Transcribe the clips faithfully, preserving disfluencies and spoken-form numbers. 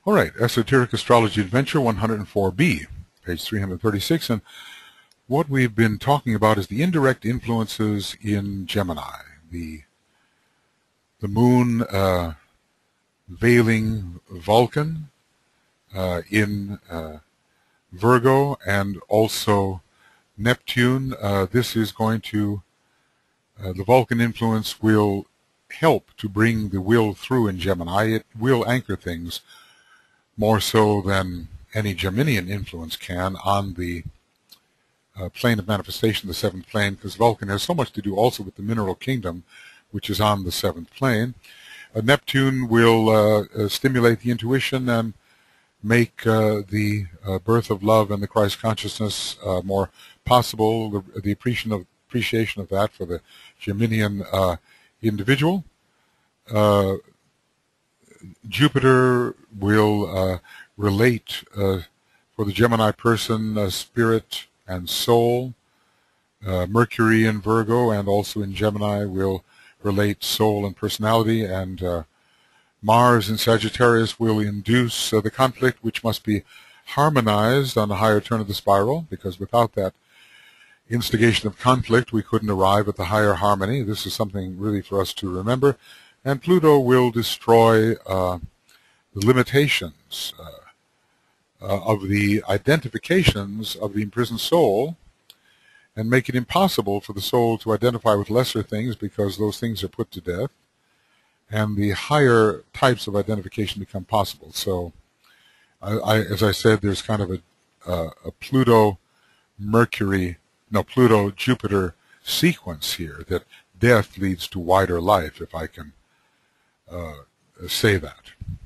All right, Esoteric Astrology Adventure one hundred four B, page three hundred thirty-six, and what we've been talking about is the indirect influences in Gemini, the the moon uh, veiling Vulcan uh, in uh, Virgo, and also Neptune. Uh, this is going to, uh, the Vulcan influence will help to bring the will through in Gemini. It will anchor things more so than any Geminian influence can on the uh, plane of manifestation, the seventh plane, because Vulcan has so much to do also with the mineral kingdom, which is on the seventh plane. Uh, Neptune will uh, uh, stimulate the intuition and make uh, the uh, birth of love and the Christ consciousness uh, more possible, the, the appreciation of, appreciation of that for the Geminian uh, individual. Uh, Jupiter will uh, relate uh, for the Gemini person uh, spirit and soul. Uh, Mercury in Virgo and also in Gemini will relate soul and personality, and uh, Mars in Sagittarius will induce uh, the conflict, which must be harmonized on the higher turn of the spiral, because without that instigation of conflict we couldn't arrive at the higher harmony. This is something really for us to remember. And Pluto will destroy uh, the limitations uh, uh, of the identifications of the imprisoned soul, and make it impossible for the soul to identify with lesser things, because those things are put to death, and the higher types of identification become possible. So, I, I, as I said, there's kind of a, uh, a Pluto-Mercury, no, Pluto-Jupiter sequence here, that death leads to wider life, if I can Uh, say that.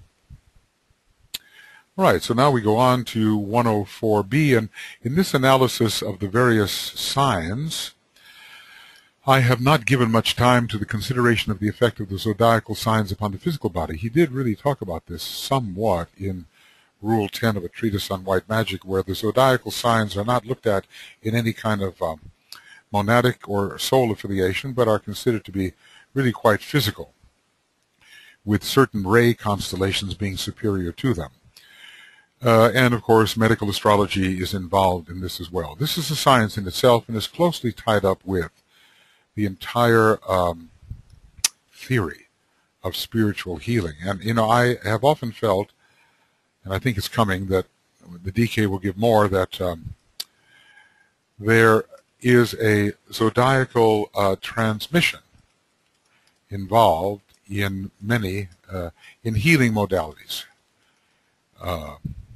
All right, so now we go on to one oh four B, and in this analysis of the various signs, I have not given much time to the consideration of the effect of the zodiacal signs upon the physical body. He did really talk about this somewhat in Rule ten of a treatise on white magic, where the zodiacal signs are not looked at in any kind of um, monadic or soul affiliation, but are considered to be really quite physical, with certain ray constellations being superior to them. Uh, and of course, medical astrology is involved in this as well. This is a science in itself and is closely tied up with the entire um, theory of spiritual healing. And, you know, I have often felt, and I think it's coming, that the D K will give more, that um, there is a zodiacal uh, transmission involved in many, uh, in healing modalities. Uh,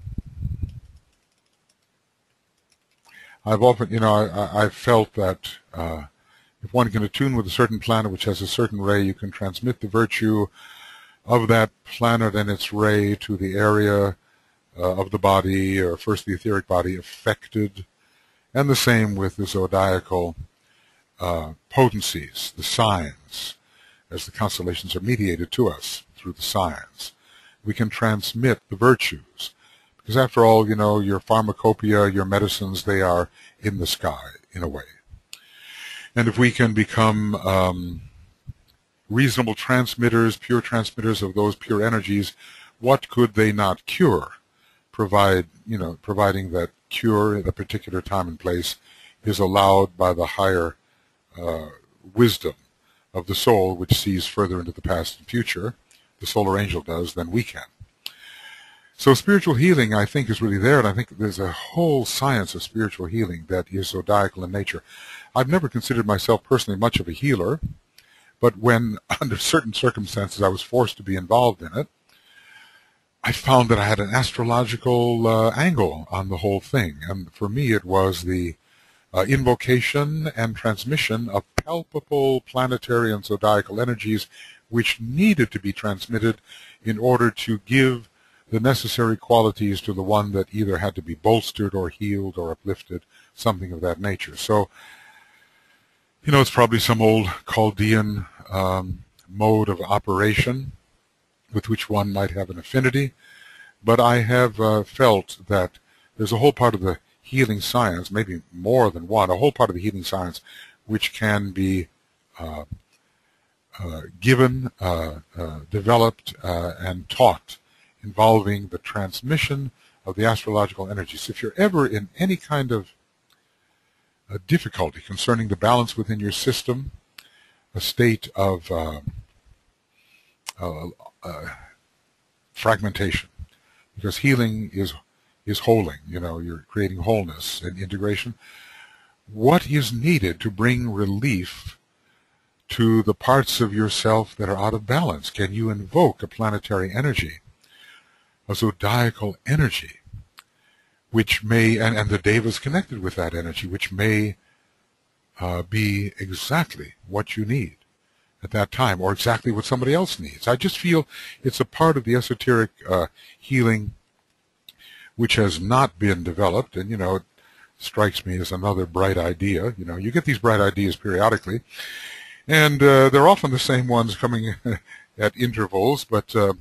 I've often, you know, I, I've felt that uh, if one can attune with a certain planet which has a certain ray, you can transmit the virtue of that planet and its ray to the area uh, of the body, or first the etheric body affected, and the same with the zodiacal uh, potencies, the signs, as the constellations are mediated to us through the signs. We can transmit the virtues, because after all, you know, your pharmacopoeia, your medicines, they are in the sky, in a way. And if we can become um, reasonable transmitters, pure transmitters of those pure energies, what could they not cure? Provide, you know, providing that cure at a particular time and place is allowed by the higher uh, wisdom of the soul, which sees further into the past and future, the solar angel does, than we can. So spiritual healing, I think, is really there, and I think there's a whole science of spiritual healing that is zodiacal in nature. I've never considered myself personally much of a healer, but when, under certain circumstances, I was forced to be involved in it, I found that I had an astrological uh, angle on the whole thing, and for me it was the Uh, invocation and transmission of palpable planetary and zodiacal energies which needed to be transmitted in order to give the necessary qualities to the one that either had to be bolstered or healed or uplifted, something of that nature. So, you know, it's probably some old Chaldean um, mode of operation with which one might have an affinity, but I have uh, felt that there's a whole part of the healing science, maybe more than one, a whole part of the healing science which can be uh, uh, given, uh, uh, developed, uh, and taught involving the transmission of the astrological energies. If you're ever in any kind of a difficulty concerning the balance within your system, a state of uh, uh, uh, fragmentation, because healing is is holing, you know, you're creating wholeness and integration. What is needed to bring relief to the parts of yourself that are out of balance? Can you invoke a planetary energy, a zodiacal energy, which may, and, and the devas connected with that energy, which may uh, be exactly what you need at that time, or exactly what somebody else needs. I just feel it's a part of the esoteric uh, healing which has not been developed, and, you know, it strikes me as another bright idea. You know, you get these bright ideas periodically, and uh, they're often the same ones coming at intervals, but uh,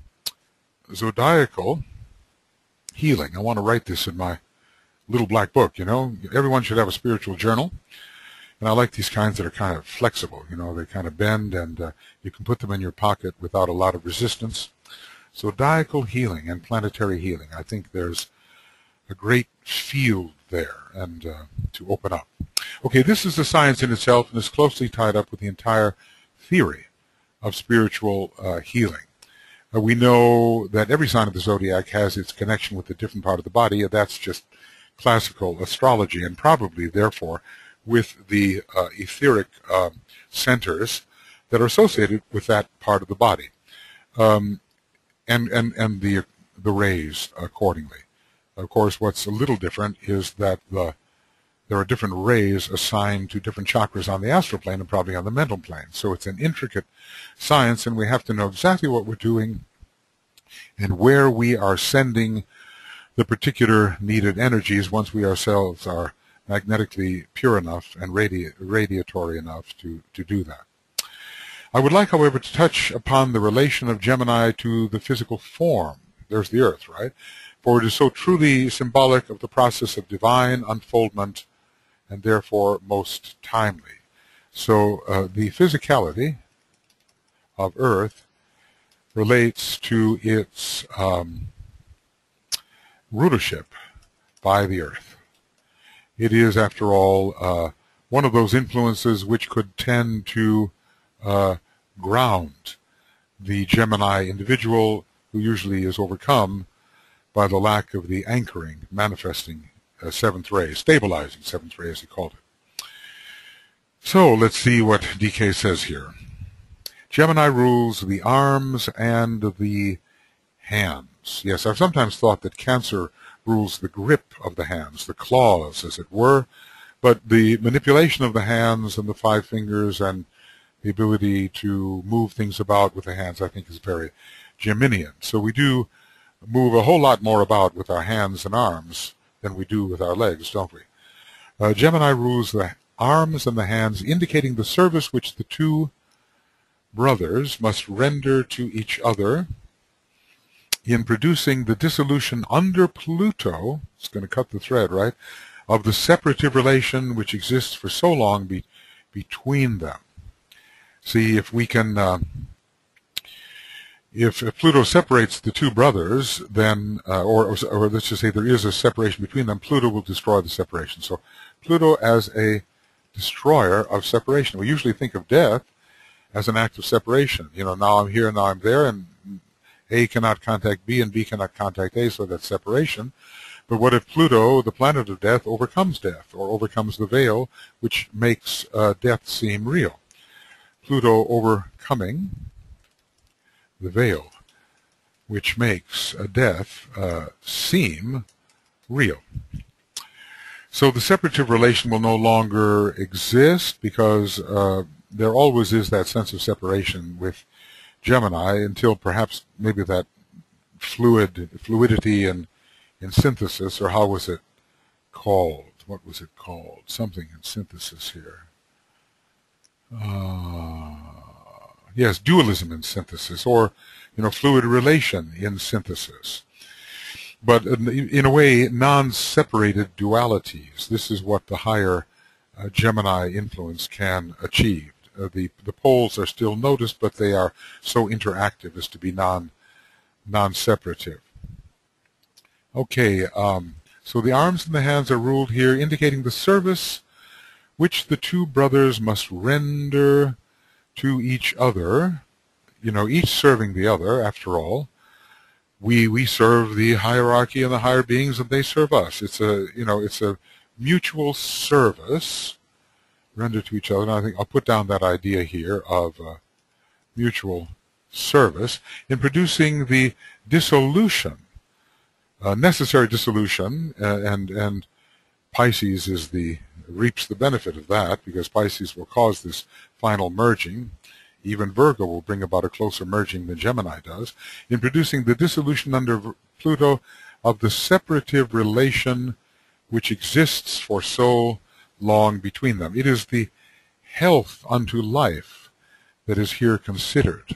zodiacal healing. I want to write this in my little black book, you know. Everyone should have a spiritual journal. And I like these kinds that are kind of flexible, you know. They kind of bend, and uh, you can put them in your pocket without a lot of resistance. Zodiacal healing and planetary healing. I think there's a great field there, and uh, to open up. Okay, this is the science in itself, and is closely tied up with the entire theory of spiritual uh, healing. Uh, we know that every sign of the zodiac has its connection with a different part of the body, and that's just classical astrology, and probably, therefore, with the uh, etheric uh, centers that are associated with that part of the body, um, and and and the the rays accordingly. Of course, what's a little different is that the there are different rays assigned to different chakras on the astral plane and probably on the mental plane. So it's an intricate science, and we have to know exactly what we're doing and where we are sending the particular needed energies once we ourselves are magnetically pure enough and radi radiatory enough to, to do that. I would like, however, to touch upon the relation of Gemini to the physical form. There's the Earth, right? For it is so truly symbolic of the process of divine unfoldment, and therefore most timely. So uh, the physicality of Earth relates to its um, rulership by the Earth. It is, after all, uh, one of those influences which could tend to uh, ground the Gemini individual, who usually is overcome by the lack of the anchoring, manifesting uh, seventh ray, stabilizing seventh ray, as he called it. So let's see what D K says here. Gemini rules the arms and the hands. Yes, I've sometimes thought that Cancer rules the grip of the hands, the claws, as it were, but the manipulation of the hands and the five fingers and the ability to move things about with the hands, I think, is very Geminian. So we do move a whole lot more about with our hands and arms than we do with our legs, don't we? Uh, Gemini rules the arms and the hands, indicating the service which the two brothers must render to each other in producing the dissolution under Pluto, it's going to cut the thread, right, of the separative relation which exists for so long be, between them. See, if we can, uh, if, if Pluto separates the two brothers, then, uh, or, or, or let's just say there is a separation between them, Pluto will destroy the separation. So Pluto as a destroyer of separation. We usually think of death as an act of separation. You know, now I'm here, now I'm there, and A cannot contact B and B cannot contact A, so that's separation. But what if Pluto, the planet of death, overcomes death, or overcomes the veil, which makes uh, death seem real? Pluto overcoming the veil, which makes a death uh, seem real. So the separative relation will no longer exist, because uh, there always is that sense of separation with Gemini, until perhaps maybe that fluid fluidity and in synthesis, or how was it called? What was it called? Something in synthesis here. Uh, yes, dualism in synthesis, or, you know, fluid relation in synthesis. But in, in a way, non-separated dualities. This is what the higher uh, Gemini influence can achieve. Uh, the the poles are still noticed, but they are so interactive as to be non non-separative. Okay, um, so the arms and the hands are ruled here, indicating the service which the two brothers must render to each other, you know, each serving the other, after all. We, we serve the hierarchy and the higher beings, and they serve us. It's a, you know, it's a mutual service rendered to each other. And I think I'll put down that idea here of uh, mutual service in producing the dissolution, uh, necessary dissolution, uh, and and Pisces is the reaps the benefit of that, because Pisces will cause this final merging. Even Virgo will bring about a closer merging than Gemini does, in producing the dissolution under Pluto of the separative relation which exists for so long between them. It is the health unto life that is here considered.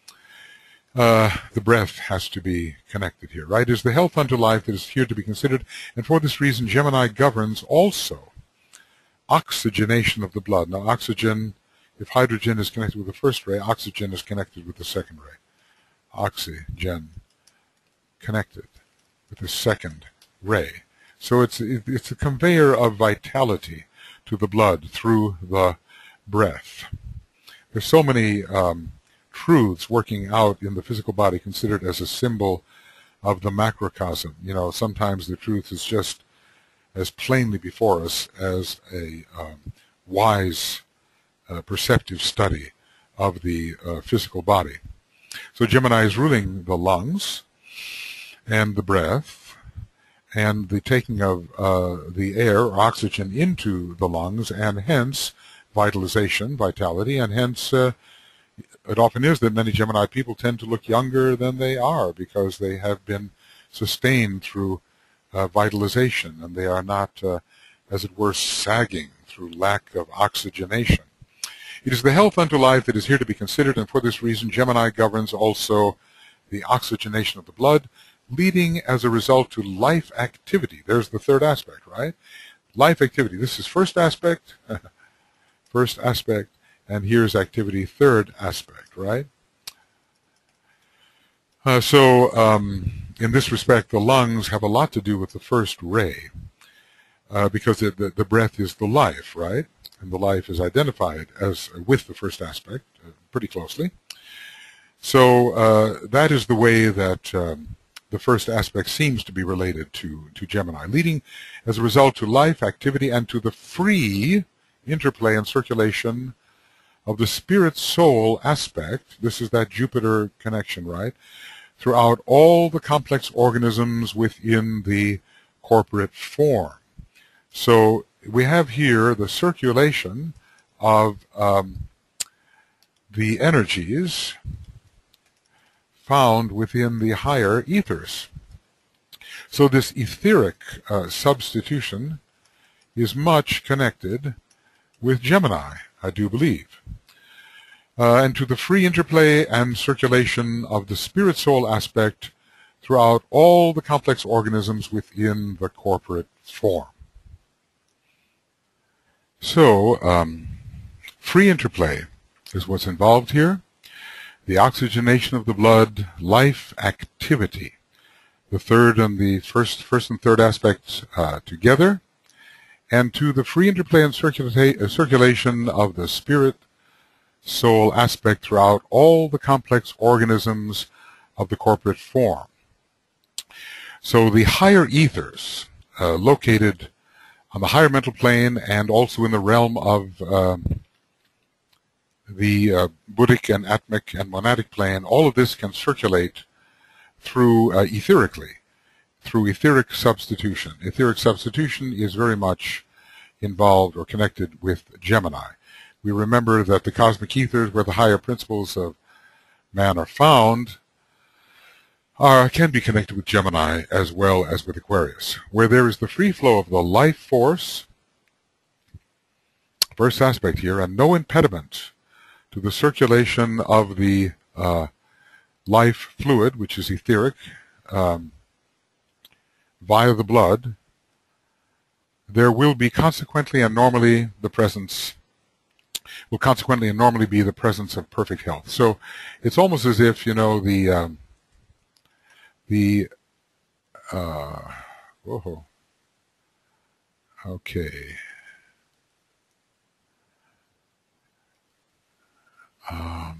Uh, the breath has to be connected here, right? It is the health unto life that is here to be considered, and for this reason Gemini governs also oxygenation of the blood. Now oxygen, if hydrogen is connected with the first ray, oxygen is connected with the second ray. Oxygen connected with the second ray. So it's, it's a conveyor of vitality to the blood through the breath. There's so many um, truths working out in the physical body considered as a symbol of the macrocosm. You know, sometimes the truth is just as plainly before us as a um, wise, uh, perceptive study of the uh, physical body. So Gemini is ruling the lungs and the breath and the taking of uh, the air or oxygen into the lungs, and hence vitalization, vitality, and hence uh, it often is that many Gemini people tend to look younger than they are because they have been sustained through uh, vitalization, and they are not, uh, as it were, sagging through lack of oxygenation. It is the health unto life that is here to be considered, and for this reason Gemini governs also the oxygenation of the blood, leading as a result to life activity. There's the third aspect, right? Life activity. This is first aspect, first aspect, and here's activity, third aspect, right? Uh, so um, in this respect, the lungs have a lot to do with the first ray, uh, because the, the, the breath is the life, right? And the life is identified as uh, with the first aspect uh, pretty closely. So uh, that is the way that um, the first aspect seems to be related to, to Gemini, leading as a result to life, activity, and to the free interplay and circulation of the spirit-soul aspect. This is that Jupiter connection, right? Throughout all the complex organisms within the corporate form. So we have here the circulation of um, the energies found within the higher ethers. So this etheric uh, substitution is much connected with Gemini, I do believe. Uh, and to the free interplay and circulation of the spirit-soul aspect throughout all the complex organisms within the corporate form. So, um, free interplay is what's involved here. The oxygenation of the blood, life activity. The third and the first, first and third aspects uh, together, and to the free interplay and circula uh, circulation of the spirit soul aspect throughout all the complex organisms of the corporate form. So the higher ethers, uh, located on the higher mental plane and also in the realm of um, the uh, Buddhic and Atmic and monadic plane, all of this can circulate through uh, etherically, through etheric substitution. Etheric substitution is very much involved or connected with Gemini. We remember that the cosmic ethers, where the higher principles of man are found, are, can be connected with Gemini as well as with Aquarius, where there is the free flow of the life force, first aspect here, and no impediment to the circulation of the uh, life fluid, which is etheric, um, via the blood. There will be consequently and normally the presence, will consequently and normally be the presence of perfect health. So it's almost as if, you know, the um, the Uh, whoa. Okay. Um,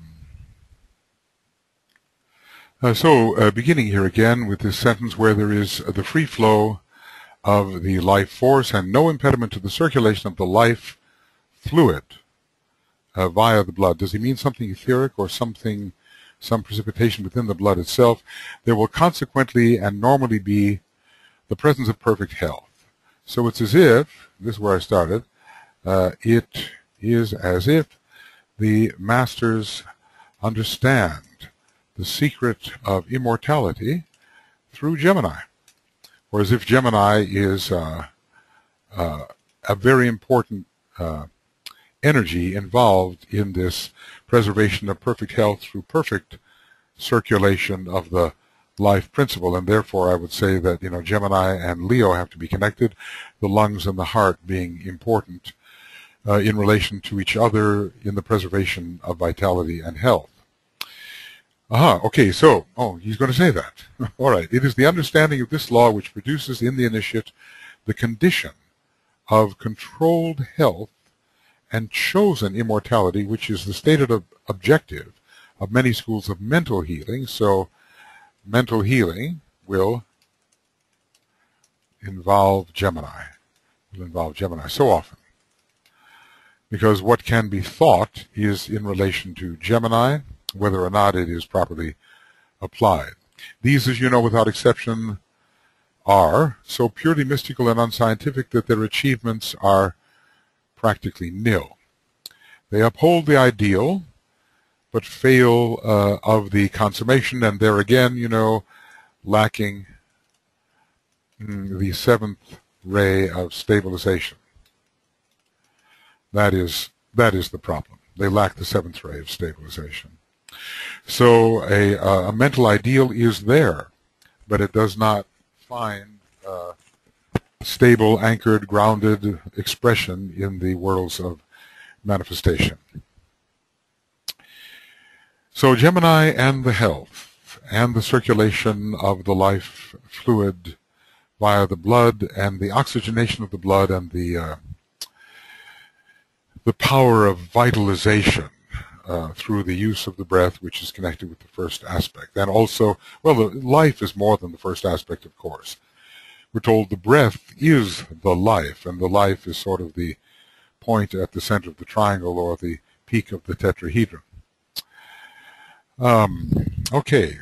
uh, so, uh, beginning here again with this sentence where there is uh, the free flow of the life force and no impediment to the circulation of the life fluid uh, via the blood. Does he mean something etheric or something, some precipitation within the blood itself? There will consequently and normally be the presence of perfect health. So it's as if, this is where I started, uh, it is as if the masters understand the secret of immortality through Gemini, or as if Gemini is uh, uh, a very important uh, energy involved in this preservation of perfect health through perfect circulation of the life principle, and therefore I would say that, you know, Gemini and Leo have to be connected, the lungs and the heart being important uh, in relation to each other in the preservation of vitality and health. Aha, okay, so, oh, he's going to say that. All right, it is the understanding of this law which produces in the initiate the condition of controlled health and chosen immortality, which is the stated ob objective of many schools of mental healing. So mental healing will involve Gemini, will involve Gemini so often, because what can be thought is in relation to Gemini, whether or not it is properly applied. These, as you know, without exception, are so purely mystical and unscientific that their achievements are practically nil. They uphold the ideal, but fail uh, of the consummation, and there again, you know, lacking mm, the seventh ray of stabilization. That is, that is the problem. They lack the seventh ray of stabilization. So a, uh, a mental ideal is there, but it does not find uh, stable, anchored, grounded expression in the worlds of manifestation. So Gemini and the health and the circulation of the life fluid via the blood and the oxygenation of the blood and the uh, the power of vitalization uh, through the use of the breath, which is connected with the first aspect. And also, well, the life is more than the first aspect, of course. We're told the breath is the life, and the life is sort of the point at the center of the triangle or the peak of the tetrahedron. Um, okay.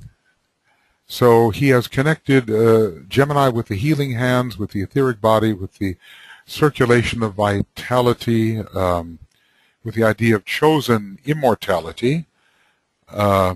So he has connected uh, Gemini with the healing hands, with the etheric body, with the circulation of vitality, um, with the idea of chosen immortality, uh,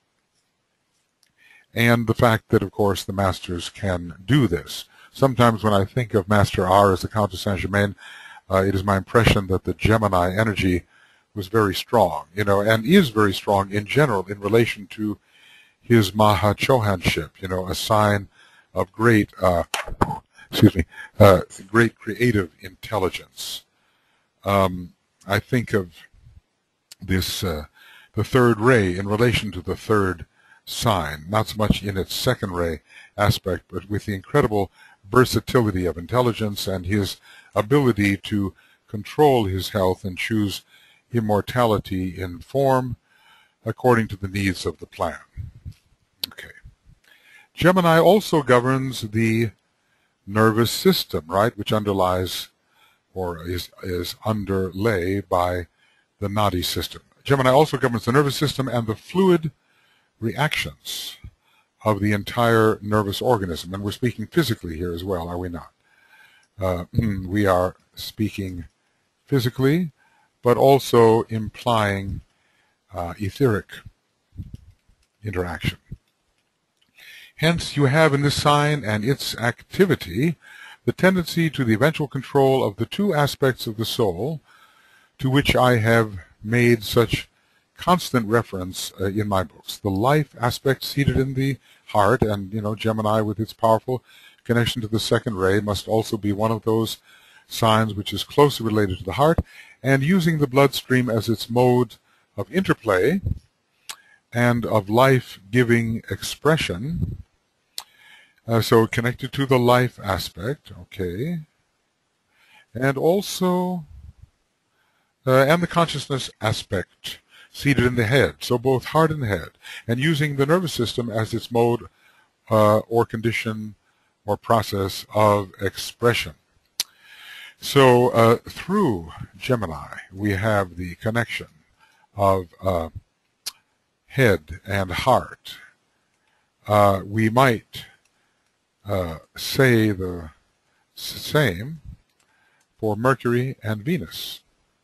and the fact that, of course, the masters can do this. Sometimes when I think of Master R as the Count de Saint-Germain, uh, it is my impression that the Gemini energy was very strong, you know, and is very strong in general in relation to his Mahachohanship, you know, a sign of great, uh, excuse me, uh, great creative intelligence. Um, I think of this, uh, the third ray in relation to the third sign, not so much in its second ray aspect, but with the incredible versatility of intelligence and his ability to control his health and choose immortality in form according to the needs of the plan. Okay. Gemini also governs the nervous system, right, which underlies or is, is underlay by the Nadi system. Gemini also governs the nervous system and the fluid reactions of the entire nervous organism. And we're speaking physically here as well, are we not? Uh, we are speaking physically, but also implying uh, etheric interaction. Hence, you have in this sign and its activity the tendency to the eventual control of the two aspects of the soul to which I have made such constant reference uh, in my books. The life aspect seated in the heart, and, you know, Gemini with its powerful connection to the second ray must also be one of those signs which is closely related to the heart, and using the bloodstream as its mode of interplay and of life-giving expression, Uh, so connected to the life aspect, okay, and also uh, and the consciousness aspect seated in the head. So both heart and head, and using the nervous system as its mode uh, or condition or process of expression. So uh, through Gemini, we have the connection of uh, head and heart. Uh, we might uh, say the same for Mercury and Venus.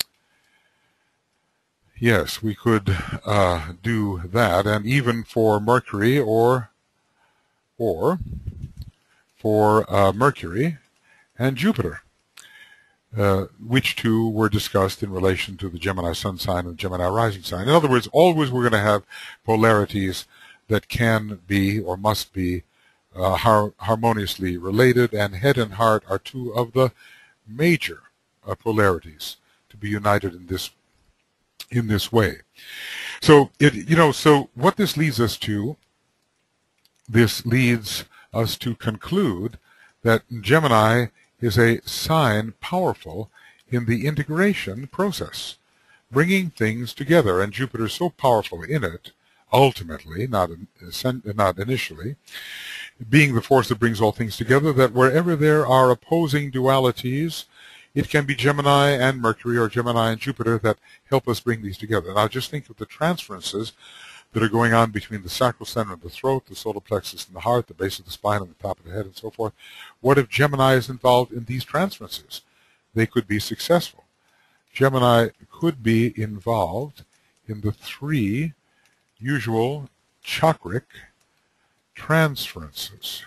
Yes, we could uh, do that, and even for Mercury or or for uh, Mercury and Jupiter, uh, which two were discussed in relation to the Gemini sun sign and Gemini rising sign. In other words, always we're going to have polarities that can be or must be uh, har harmoniously related, and head and heart are two of the major uh, polarities to be united in this in this way. So it you know so what this leads us to, this leads us to conclude that Gemini is a sign powerful in the integration process, bringing things together, and Jupiter is so powerful in it, ultimately, not not initially, being the force that brings all things together, that wherever there are opposing dualities, it can be Gemini and Mercury or Gemini and Jupiter that help us bring these together. Now just think of the transferences that are going on between the sacral center of the throat, the solar plexus and the heart, the base of the spine and the top of the head, and so forth. What if Gemini is involved in these transferences? They could be successful. Gemini could be involved in the three usual chakric transferences.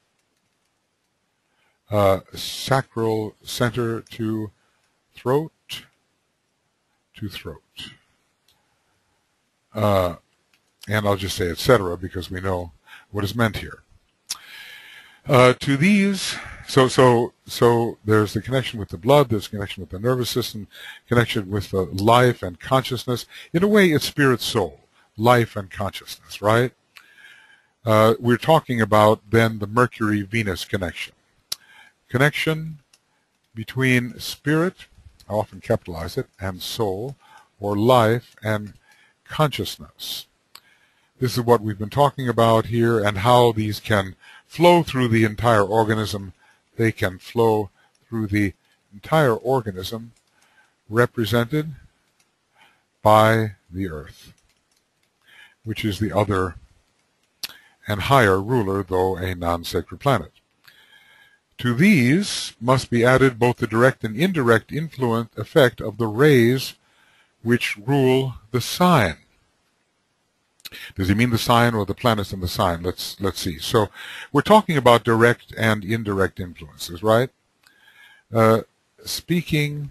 Uh, sacral center to throat to throat. Uh, and I'll just say et cetera because we know what is meant here. Uh, to these, so so so there's the connection with the blood, there's connection with the nervous system, connection with the life and consciousness. In a way, it's spirit soul, life and consciousness, right? Uh, we're talking about then the Mercury-Venus connection. Connection between spirit, I often capitalize it, and soul, or life and consciousness. This is what we've been talking about here, and how these can flow through the entire organism. They can flow through the entire organism represented by the Earth, which is the other and higher ruler, though a non-sacred planet. To these must be added both the direct and indirect influence effect of the rays which rule the sign. Does he mean the sign or the planets in the sign? Let's let's see. So we're talking about direct and indirect influences, right? Uh, speaking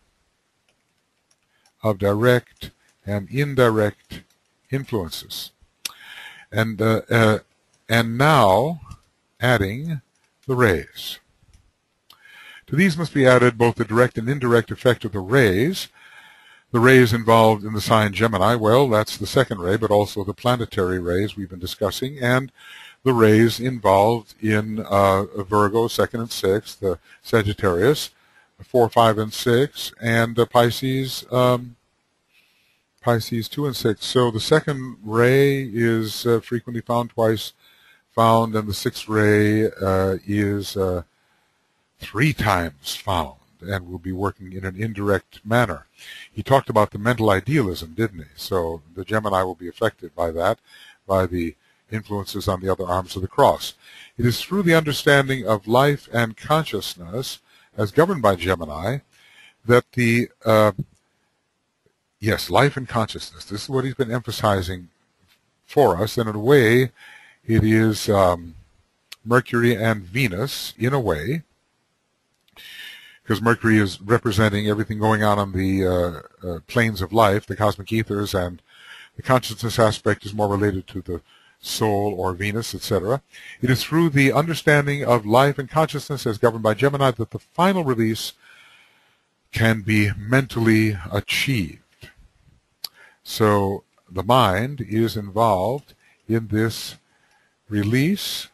of direct and indirect influences, and uh, uh, and now adding the rays. To these must be added both the direct and indirect effect of the rays. The rays involved in the sign Gemini, well, that's the second ray, but also the planetary rays we've been discussing, and the rays involved in uh, Virgo, second and sixth, uh, Sagittarius, four, five, and six, and uh, Pisces, um, Pisces two and six. So the second ray is uh, frequently found, twice found, and the sixth ray uh, is uh, three times found, and will be working in an indirect manner. He talked about the mental idealism, didn't he? So the Gemini will be affected by that, by the influences on the other arms of the cross. It is through the understanding of life and consciousness, as governed by Gemini, that the, uh, yes, life and consciousness, this is what he's been emphasizing for us, and in a way, it is um, Mercury and Venus, in a way, because Mercury is representing everything going on on the uh, uh, planes of life, the cosmic ethers, and the consciousness aspect is more related to the soul or Venus, et cetera. It is through the understanding of life and consciousness as governed by Gemini that the final release can be mentally achieved. So the mind is involved in this release,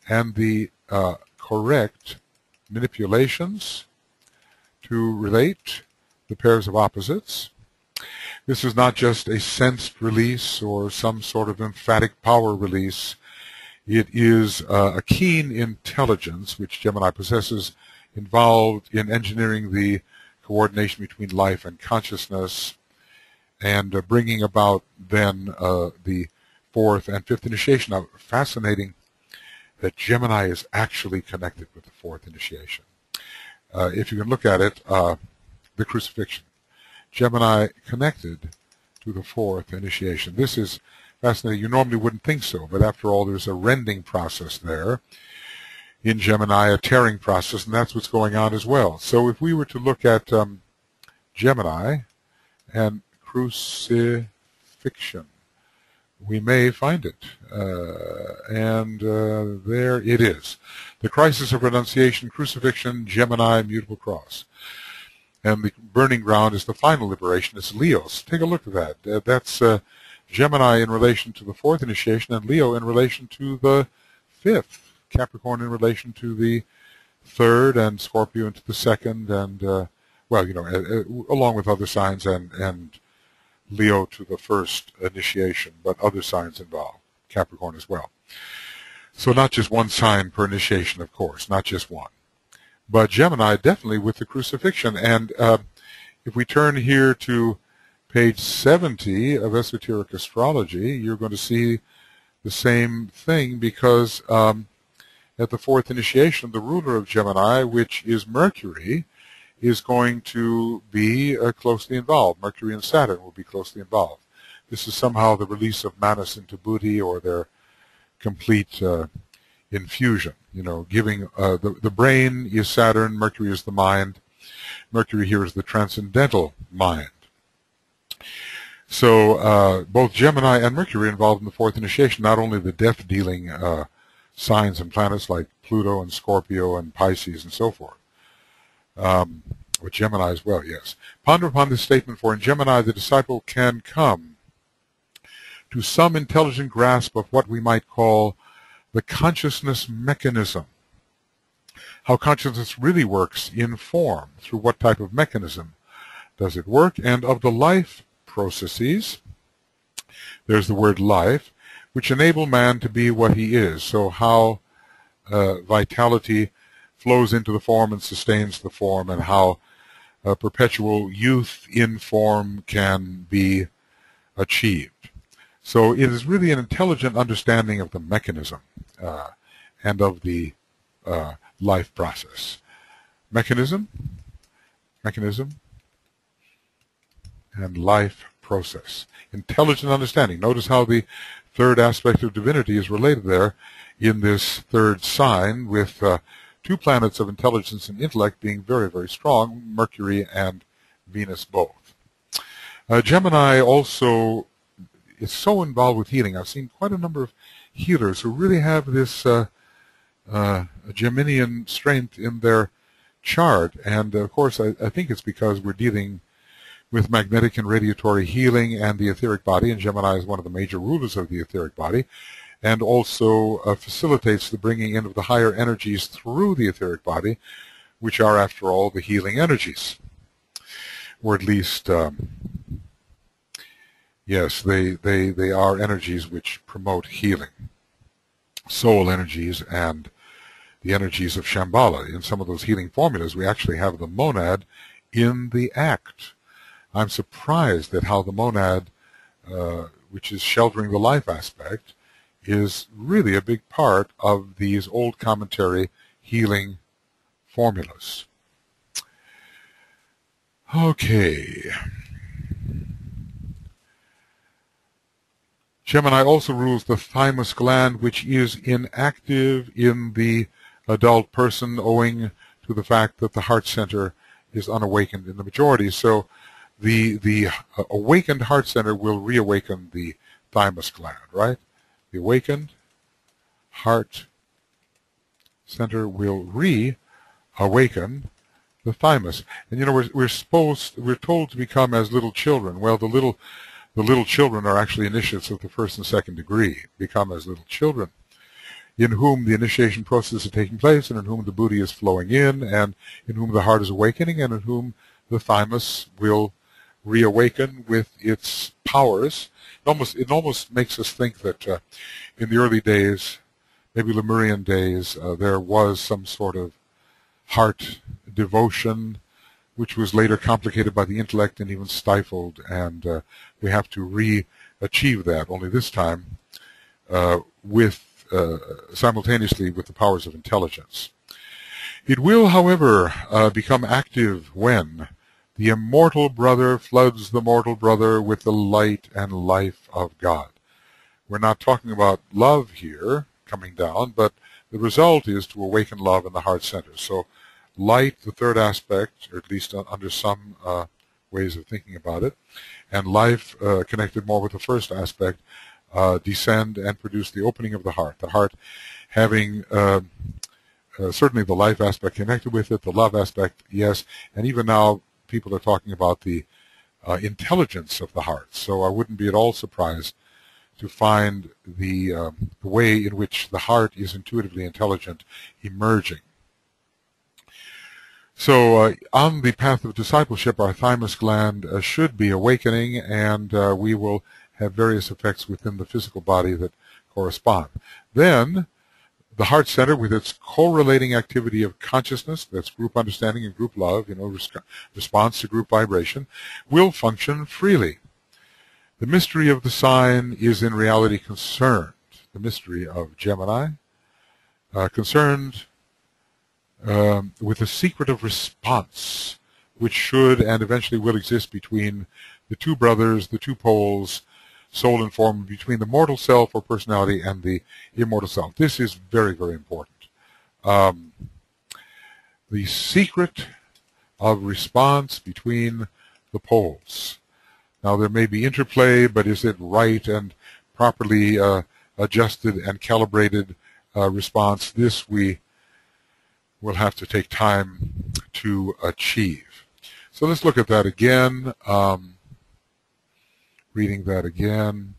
and the uh, correct manipulations to relate the pairs of opposites. This is not just a sensed release or some sort of emphatic power release. It is uh, a keen intelligence which Gemini possesses, involved in engineering the coordination between life and consciousness, and uh, bringing about then uh, the fourth and fifth initiation. Now, fascinating that Gemini is actually connected with the fourth initiation. Uh, if you can look at it, uh, the crucifixion. Gemini connected to the fourth initiation. This is fascinating. You normally wouldn't think so, but after all, there's a rending process there in Gemini, a tearing process, and that's what's going on as well. So if we were to look at um, Gemini and crucifixion, we may find it. Uh, and uh, there it is. The crisis of renunciation, crucifixion, Gemini, mutable cross. And the burning ground is the final liberation. It's Leo's. Take a look at that. Uh, that's uh, Gemini in relation to the fourth initiation, and Leo in relation to the fifth. Capricorn in relation to the third, and Scorpio into the second, and, uh, well, you know, uh, uh, along with other signs, and, and Leo to the first initiation, but other signs involved, Capricorn as well. So not just one sign per initiation, of course, not just one. But Gemini definitely with the crucifixion. And uh, if we turn here to page seventy of Esoteric Astrology, you're going to see the same thing, because um, at the fourth initiation, the ruler of Gemini, which is Mercury, is going to be uh, closely involved. Mercury and Saturn will be closely involved. This is somehow the release of Manas into Buddhi, or their complete uh, infusion. You know, giving uh, the the brain is Saturn, Mercury is the mind. Mercury here is the transcendental mind. So uh, both Gemini and Mercury are involved in the fourth initiation. Not only the death-dealing uh, signs and planets like Pluto and Scorpio and Pisces and so forth. Um, with Gemini as well, yes. Ponder upon this statement, for in Gemini the disciple can come to some intelligent grasp of what we might call the consciousness mechanism. How consciousness really works in form, through what type of mechanism does it work, and of the life processes, there's the word life, which enable man to be what he is. So how uh, vitality flows into the form and sustains the form, and how uh, perpetual youth in form can be achieved. So it is really an intelligent understanding of the mechanism uh, and of the uh, life process. Mechanism, mechanism, and life process. Intelligent understanding. Notice how the third aspect of divinity is related there in this third sign, with uh, two planets of intelligence and intellect being very, very strong, Mercury and Venus both. Uh, Gemini also is so involved with healing. I've seen quite a number of healers who really have this uh, uh, Geminian strength in their chart. And, of course, I, I think it's because we're dealing with magnetic and radiatory healing and the etheric body, and Gemini is one of the major rulers of the etheric body, and also uh, facilitates the bringing in of the higher energies through the etheric body, which are, after all, the healing energies. Or at least, um, yes, they, they, they are energies which promote healing. Soul energies and the energies of Shambhala. In some of those healing formulas, we actually have the monad in the act. I'm surprised at how the monad, uh, which is sheltering the life aspect, is really a big part of these old commentary healing formulas. Okay. Gemini also rules the thymus gland, which is inactive in the adult person owing to the fact that the heart center is unawakened in the majority. So the the uh, awakened heart center will reawaken the thymus gland, right? The awakened heart center will reawaken the thymus. And you know, we're we're supposed we're told to become as little children. Well, the little the little children are actually initiates of the first and second degree. Become as little children. in whom the initiation process is taking place, and in whom the buddhi is flowing in, and in whom the heart is awakening, and in whom the thymus will reawaken with its powers. It almost, it almost makes us think that uh, in the early days, maybe Lemurian days, uh, there was some sort of heart devotion, which was later complicated by the intellect and even stifled, and uh, we have to re-achieve that, only this time uh, with uh, simultaneously with the powers of intelligence. It will, however, uh, become active when the immortal brother floods the mortal brother with the light and life of God. We're not talking about love here coming down, but the result is to awaken love in the heart center. So light, the third aspect, or at least under some uh, ways of thinking about it, and life, uh, connected more with the first aspect, uh, descend and produce the opening of the heart. The heart having uh, uh, certainly the life aspect connected with it, the love aspect, yes, and even now people are talking about the uh, intelligence of the heart. So I wouldn't be at all surprised to find the, uh, the way in which the heart is intuitively intelligent emerging. So uh, on the path of discipleship, our thymus gland uh, should be awakening, and uh, we will have various effects within the physical body that correspond. Then the heart center, with its correlating activity of consciousness, that's group understanding and group love, you know, res response to group vibration, will function freely. The mystery of the sign is in reality concerned, the mystery of Gemini, uh, concerned um, with the secret of response, which should and eventually will exist between the two brothers, the two poles, soul and form, between the mortal self or personality and the immortal self. This is very, very important. Um, the secret of response between the poles. Now, there may be interplay, but is it right and properly uh, adjusted and calibrated uh, response? This we will have to take time to achieve. So let's look at that again. Um, reading that again.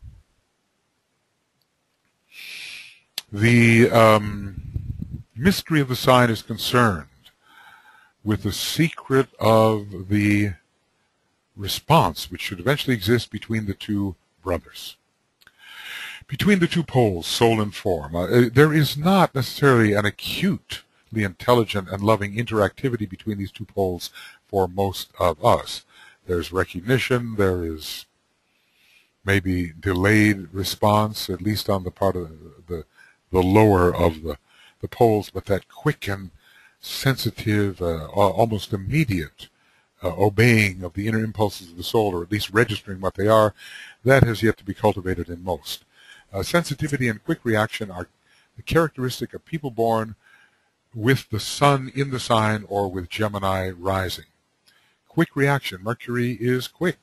The um, mystery of the sign is concerned with the secret of the response, which should eventually exist between the two brothers. Between the two poles, soul and form, uh, there is not necessarily an acutely intelligent and loving interactivity between these two poles for most of us. There's recognition, there is maybe delayed response, at least on the part of the, the lower of the, the poles, but that quick and sensitive, uh, almost immediate uh, obeying of the inner impulses of the soul, or at least registering what they are, that has yet to be cultivated in most. Uh, sensitivity and quick reaction are the characteristic of people born with the sun in the sign or with Gemini rising. Quick reaction. Mercury is quick.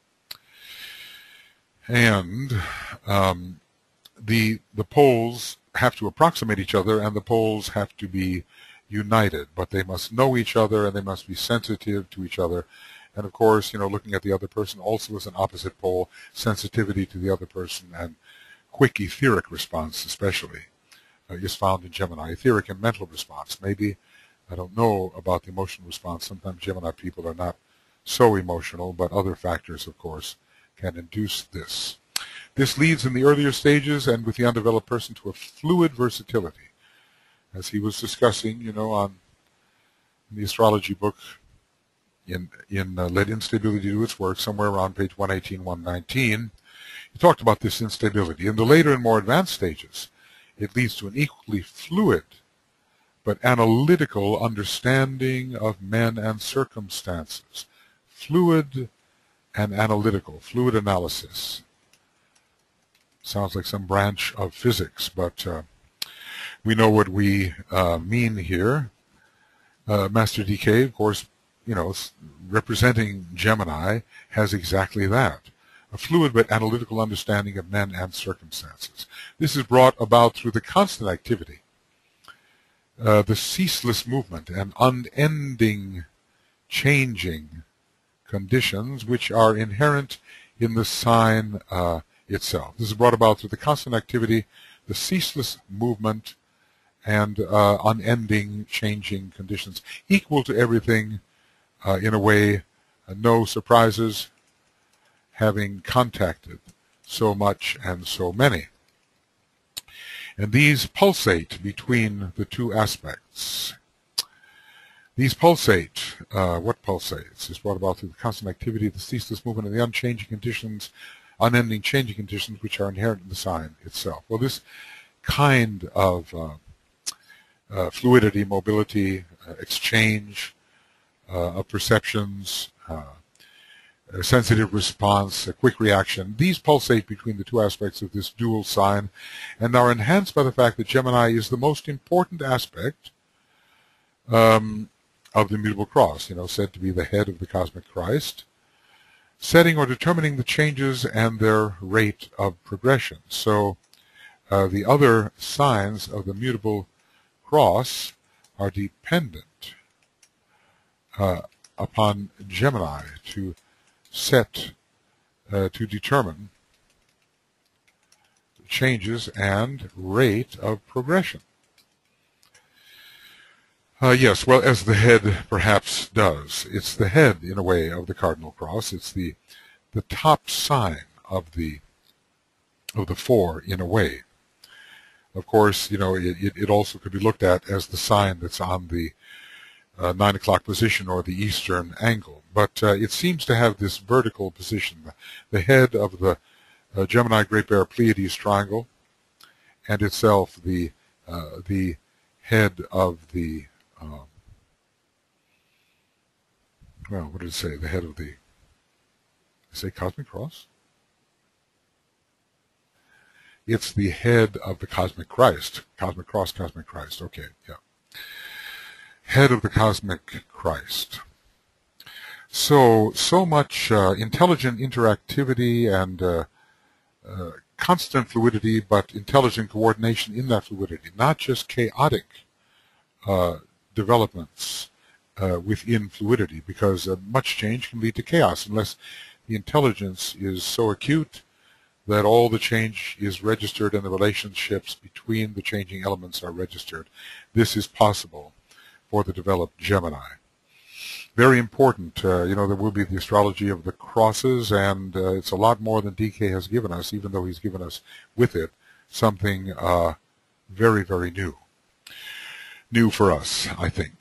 And um, the the poles have to approximate each other, and the poles have to be united, but they must know each other, and they must be sensitive to each other. And of course, you know, looking at the other person also as an opposite pole, sensitivity to the other person, and quick etheric response especially uh, is found in Gemini. Etheric and mental response. Maybe, I don't know about the emotional response. Sometimes Gemini people are not so emotional, but other factors, of course, can induce this. This leads in the earlier stages and with the undeveloped person to a fluid versatility. As he was discussing, you know, on the astrology book, in, in uh, Let Instability Do Its Work, somewhere around page one eighteen, one nineteen, he talked about this instability. In the later and more advanced stages, it leads to an equally fluid but analytical understanding of men and circumstances. Fluid and analytical, fluid analysis. Sounds like some branch of physics, but uh, we know what we uh, mean here. Uh, Master D K, of course, you know, representing Gemini, has exactly that. A fluid but analytical understanding of men and circumstances. This is brought about through the constant activity, uh, the ceaseless movement and unending changing conditions which are inherent in the sign uh, itself. This is brought about through the constant activity, the ceaseless movement and uh, unending changing conditions, equal to everything uh, in a way, uh, no surprises, having contacted so much and so many. And these pulsate between the two aspects. These pulsate, uh, what pulsates, is brought about through the constant activity, the ceaseless movement of the unchanging conditions, unending changing conditions which are inherent in the sign itself. Well, this kind of uh, uh, fluidity, mobility, uh, exchange uh, of perceptions, uh, a sensitive response, a quick reaction, these pulsate between the two aspects of this dual sign and are enhanced by the fact that Gemini is the most important aspect um, of the Immutable Cross, you know, said to be the head of the cosmic Christ, setting or determining the changes and their rate of progression. So uh, the other signs of the Mutable Cross are dependent uh, upon Gemini to set, uh, to determine changes and rate of progression. Uh, yes, well, as the head perhaps does. It's the head, in a way, of the cardinal cross. It's the the top sign of the of the four, in a way. Of course, you know, it, it also could be looked at as the sign that's on the uh, nine o'clock position or the eastern angle. But uh, it seems to have this vertical position, the, the head of the uh, Gemini Great Bear Pleiades triangle, and itself the uh, the head of the Um, well, what did it say? The head of the, did it say Cosmic Cross? It's the head of the Cosmic Christ. Cosmic Cross, Cosmic Christ. Okay, yeah. Head of the Cosmic Christ. So, so much uh, intelligent interactivity and uh, uh, constant fluidity, but intelligent coordination in that fluidity, not just chaotic uh, developments uh, within fluidity, because uh, much change can lead to chaos unless the intelligence is so acute that all the change is registered and the relationships between the changing elements are registered. This is possible for the developed Gemini. Very important. Uh, you know, there will be the astrology of the crosses, and uh, it's a lot more than D K has given us, even though he's given us with it something uh, very, very new. New for us, I think.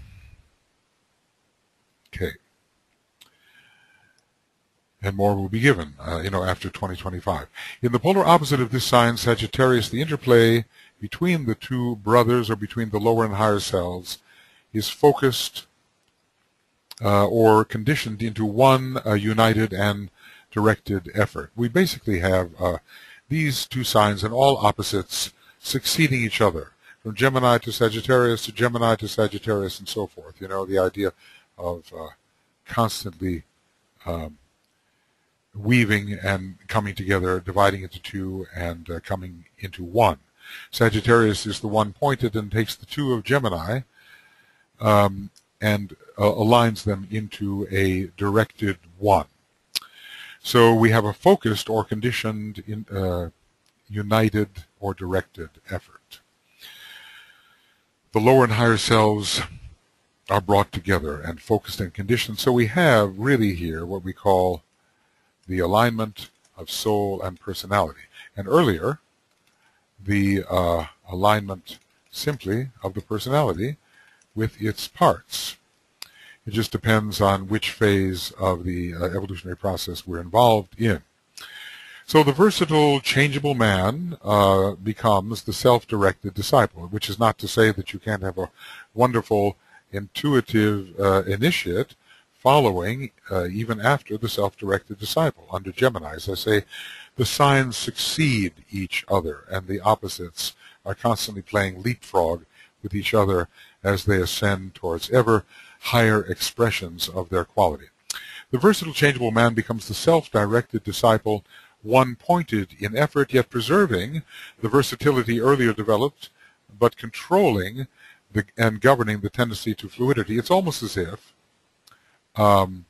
Okay. And more will be given, uh, you know, after twenty twenty-five. In the polar opposite of this sign, Sagittarius, the interplay between the two brothers or between the lower and higher selves is focused uh, or conditioned into one uh, united and directed effort. We basically have uh, these two signs and all opposites succeeding each other. From Gemini to Sagittarius to Gemini to Sagittarius and so forth. You know, the idea of uh, constantly um, weaving and coming together, dividing into two and uh, coming into one. Sagittarius is the one pointed and takes the two of Gemini um, and uh, aligns them into a directed one. So we have a focused or conditioned, in, uh, united or directed effort. The lower and higher selves are brought together and focused and conditioned. So we have really here what we call the alignment of soul and personality. And earlier, the uh, alignment simply of the personality with its parts. It just depends on which phase of the uh, evolutionary process we're involved in. So the versatile, changeable man uh, becomes the self-directed disciple, which is not to say that you can't have a wonderful, intuitive uh, initiate following uh, even after the self-directed disciple. Under Gemini, as I say, the signs succeed each other, and the opposites are constantly playing leapfrog with each other as they ascend towards ever higher expressions of their quality. The versatile, changeable man becomes the self-directed disciple, one pointed in effort, yet preserving the versatility earlier developed, but controlling the, and governing the tendency to fluidity. It's almost as if um,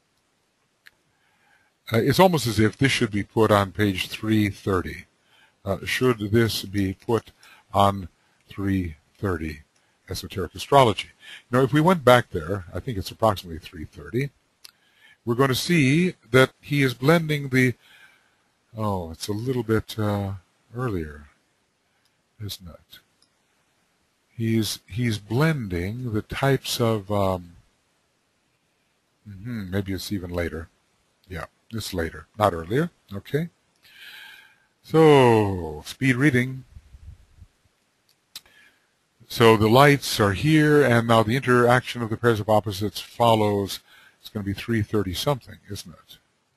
uh, it's almost as if this should be put on page three thirty. Uh, should this be put on three thirty esoteric astrology. Now, if we went back there, I think it's approximately three thirty, we're going to see that he is blending the, oh, it's a little bit uh, earlier, isn't it? He's, he's blending the types of, um, mm-hmm, maybe it's even later. Yeah, it's later, not earlier. Okay. So, speed reading. So the lights are here, and now the interaction of the pairs of opposites follows. It's going to be three thirty something, isn't it?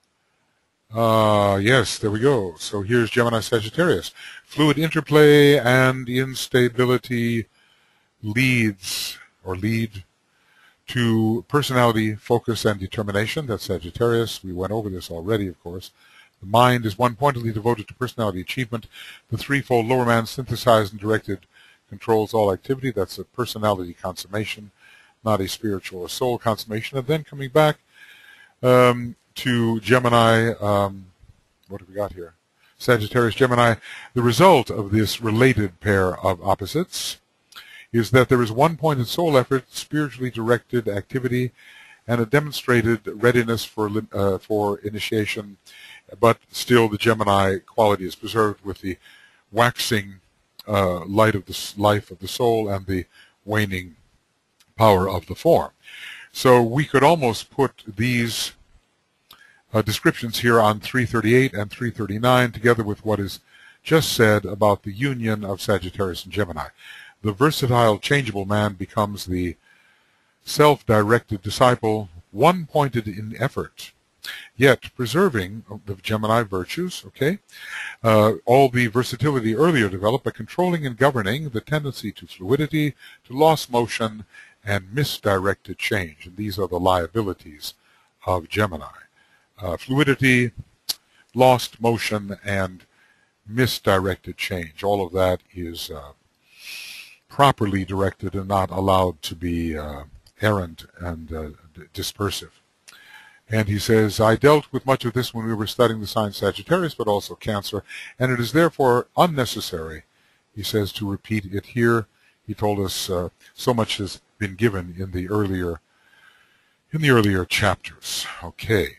Uh, yes, there we go. So here's Gemini Sagittarius. Fluid interplay and instability leads, or lead, to personality, focus, and determination. That's Sagittarius. We went over this already, of course. The mind is one-pointedly devoted to personality achievement. The threefold lower man, synthesized and directed, controls all activity. That's a personality consummation, not a spiritual or soul consummation. And then coming back um, to Gemini, um, what have we got here? Sagittarius, Gemini. The result of this related pair of opposites is that there is one-pointed soul effort, spiritually directed activity, and a demonstrated readiness for uh, for initiation, but still the Gemini quality is preserved with the waxing uh, light of the life of the soul and the waning power of the form. So we could almost put these uh, descriptions here on three thirty-eight and three thirty-nine together with what is just said about the union of Sagittarius and Gemini. The versatile, changeable man becomes the self-directed disciple, one-pointed in effort, yet preserving the Gemini virtues, okay? Uh, all the versatility earlier developed, but controlling and governing the tendency to fluidity, to lost motion, and misdirected change. And these are the liabilities of Gemini. Uh, fluidity, lost motion, and misdirected change. All of that is uh, properly directed and not allowed to be uh, errant and uh, dispersive. And he says, I dealt with much of this when we were studying the sign Sagittarius, but also Cancer, and it is therefore unnecessary, he says, to repeat it here. He told us uh, so much has been given in the earlier in the earlier chapters. Okay.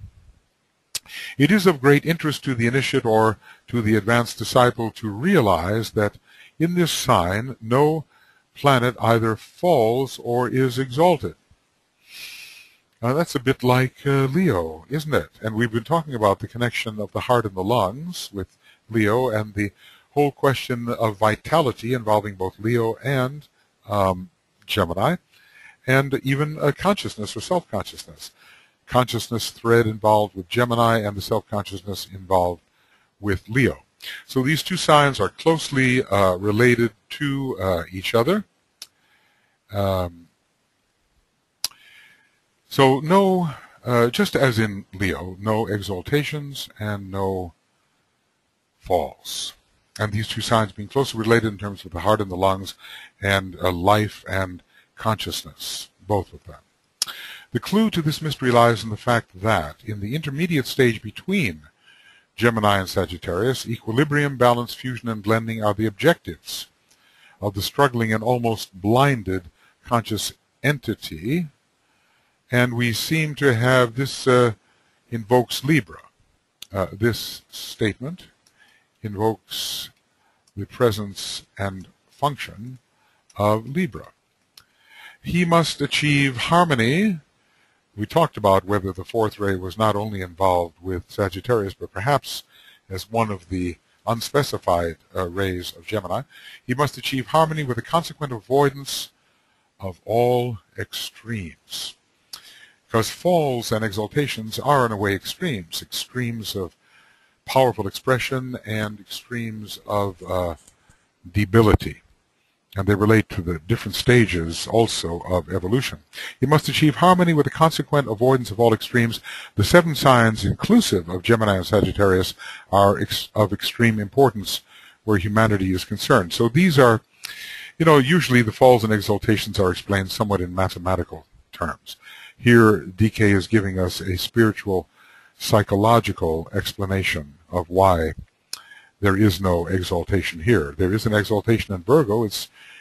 It is of great interest to the initiate or to the advanced disciple to realize that in this sign no planet either falls or is exalted. Now that's a bit like uh, Leo, isn't it? And we've been talking about the connection of the heart and the lungs with Leo and the whole question of vitality involving both Leo and um, Gemini, and even a consciousness or self-consciousness. Consciousness thread involved with Gemini and the self-consciousness involved with Leo. So these two signs are closely uh, related to uh, each other. Um, so no, uh, just as in Leo, no exaltations and no falls. And these two signs being closely related in terms of the heart and the lungs and uh, life and consciousness, both of them. The clue to this mystery lies in the fact that in the intermediate stage between Gemini and Sagittarius, equilibrium, balance, fusion, and blending are the objectives of the struggling and almost blinded conscious entity. And we seem to have this uh, invokes Libra. Uh, this statement invokes the presence and function of Libra. He must achieve harmony. We talked about whether the fourth ray was not only involved with Sagittarius, but perhaps as one of the unspecified uh, rays of Gemini. He must achieve harmony with a consequent avoidance of all extremes. Because falls and exaltations are in a way extremes, extremes of powerful expression and extremes of uh, debility. And they relate to the different stages also of evolution. He must achieve harmony with a consequent avoidance of all extremes. The seven signs, inclusive of Gemini and Sagittarius, are ex of extreme importance where humanity is concerned. So these are, you know, usually the falls and exaltations are explained somewhat in mathematical terms. Here, D K is giving us a spiritual, psychological explanation of why there is no exaltation here. There is an exaltation in Virgo. It's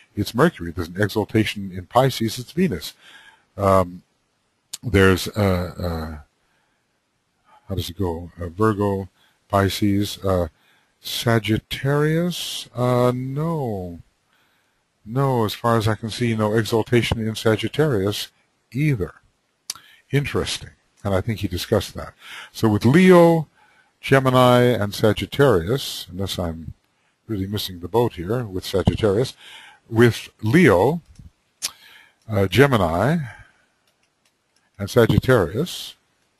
it's Mercury. There's an exaltation in Pisces, it's Venus. Um, there's, uh, uh, how does it go? Uh, Virgo, Pisces, uh, Sagittarius? Uh, no. No, as far as I can see, no exaltation in Sagittarius either. Interesting. And I think he discussed that. So with Leo, Gemini, and Sagittarius, unless I'm really missing the boat here with Sagittarius, with Leo, uh, Gemini, and Sagittarius,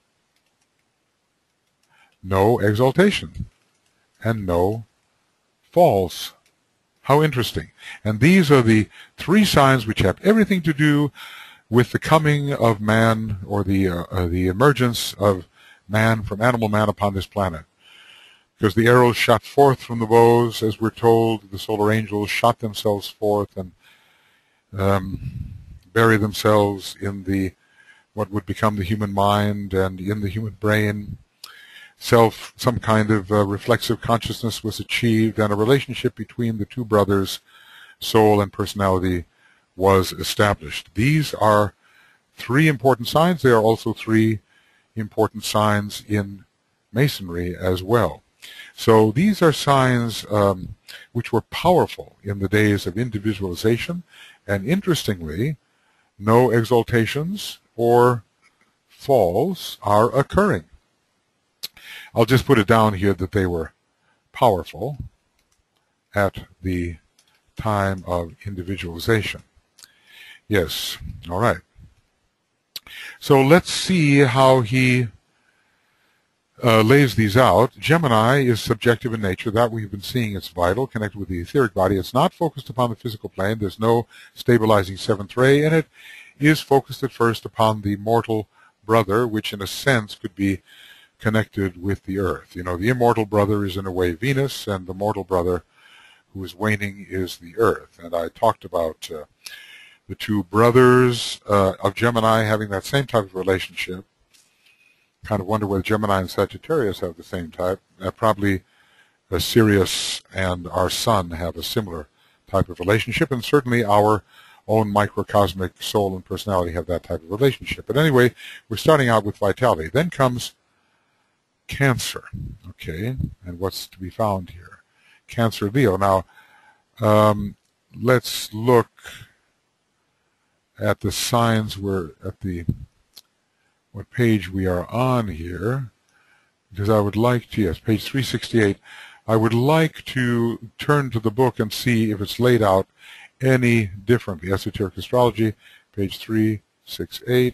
no exaltation and no falls. How interesting. And these are the three signs which have everything to do with the coming of man, or the uh, uh, the emergence of man from animal man upon this planet. Because the arrows shot forth from the bows, as we're told, the solar angels shot themselves forth and um, bury themselves in the what would become the human mind and in the human brain. Self, some kind of uh, reflexive consciousness was achieved, and a relationship between the two brothers, soul and personality, was established. These are three important signs. They are also three important signs in Masonry as well. So these are signs um, which were powerful in the days of individualization, and interestingly, no exaltations or falls are occurring. I'll just put it down here that they were powerful at the time of individualization. Yes, all right. So let's see how he uh, lays these out. Gemini is subjective in nature. That we've been seeing. It's vital, connected with the etheric body. It's not focused upon the physical plane. There's no stabilizing seventh ray in it. It is focused at first upon the mortal brother, which in a sense could be connected with the earth. You know, the immortal brother is in a way Venus, and the mortal brother who is waning is the earth. And I talked about uh, the two brothers uh, of Gemini having that same type of relationship. Kind of wonder whether Gemini and Sagittarius have the same type. Uh, probably uh, Sirius and our sun have a similar type of relationship, and certainly our own microcosmic soul and personality have that type of relationship. But anyway, we're starting out with vitality. Then comes Cancer, okay, and what's to be found here? Cancer, Leo. Now, um, let's look at the signs. We're at the what page we are on here, because I would like to, yes, page three sixty-eight. I would like to turn to the book and see if it's laid out any differently. Esoteric Astrology, page three sixty-eight.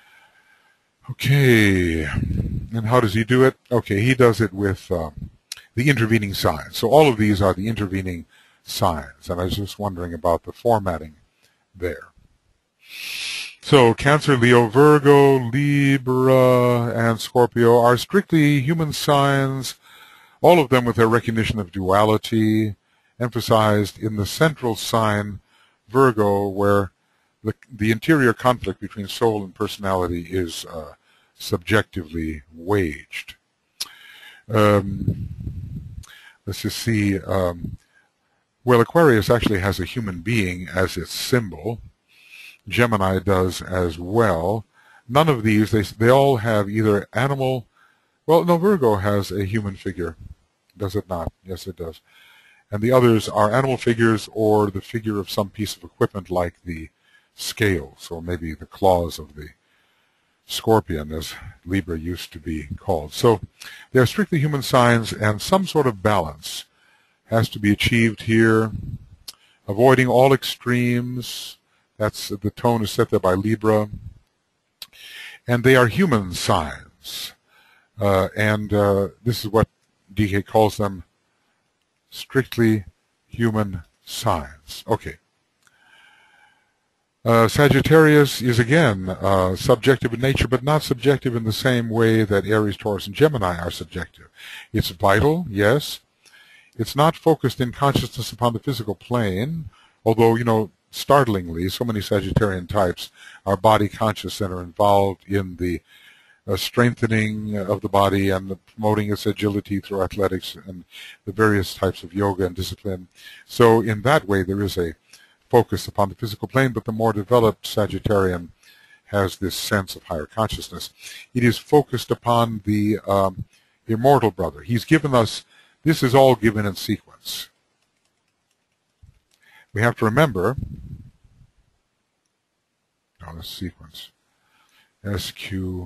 Okay, and how does he do it? Okay, he does it with um, the intervening signs. So all of these are the intervening signs, and I was just wondering about the formatting there. So Cancer, Leo, Virgo, Libra, and Scorpio are strictly human signs, all of them with their recognition of duality, emphasized in the central sign, Virgo, where The, the interior conflict between soul and personality is uh, subjectively waged. Um, let's just see. Um, well, Aquarius actually has a human being as its symbol. Gemini does as well. None of these, they, they all have either animal, well, no, Virgo has a human figure. Does it not? Yes, it does. And the others are animal figures or the figure of some piece of equipment like the scales, or maybe the claws of the scorpion, as Libra used to be called. So they are strictly human signs, and some sort of balance has to be achieved here, avoiding all extremes. That's the tone is set there by Libra. And they are human signs. Uh, and uh, this is what D K calls them, strictly human signs. Okay. Uh, Sagittarius is again uh, subjective in nature, but not subjective in the same way that Aries, Taurus, and Gemini are subjective. It's vital, yes. It's not focused in consciousness upon the physical plane, although, you know, startlingly, so many Sagittarian types are body conscious and are involved in the uh, strengthening of the body and the promoting its agility through athletics and the various types of yoga and discipline. So in that way, there is a focus upon the physical plane, but the more developed Sagittarian has this sense of higher consciousness. It is focused upon the um, immortal brother. He's given us, this is all given in sequence. We have to remember, on the sequence, S Q